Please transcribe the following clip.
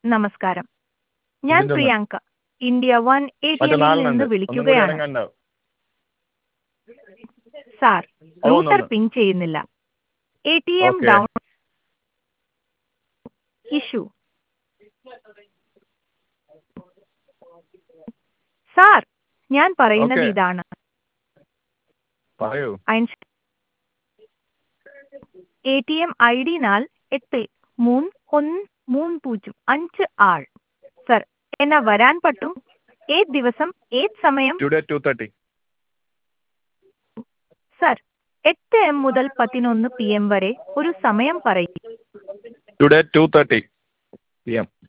നമസ്കാരം. ഞാൻ ഇതിന്റെ ഒന്ന് Priyanka, India one A T മറ്റേ എമ്മിൽ നിന്ന് നാലെണ്ണുണ്ട്. ഒന്നും കൂടി വിളിക്കുകയാണ്. ആണെങ്കിൽ ഉണ്ടാവും. സാർ, ഒന്ന് റൂട്ടർ ഒന്ന്. പിങ് ചെയ്യുന്നില്ല. A T M okay. Down issue. Sir, ഞാൻ പറയുന്നത് ഓക്കെ. ഇതാണ്. പറയൂ. A T M I D 483135 sir, എന്നാ വരാൻ പറ്റും? ഏത് ദിവസം, ഏത് സമയം? ടുഡേ 2:30. സർ, 8 എം മുതൽ 11 PM വരെ ഒരു സമയം പറയും. Today 2:30 PM.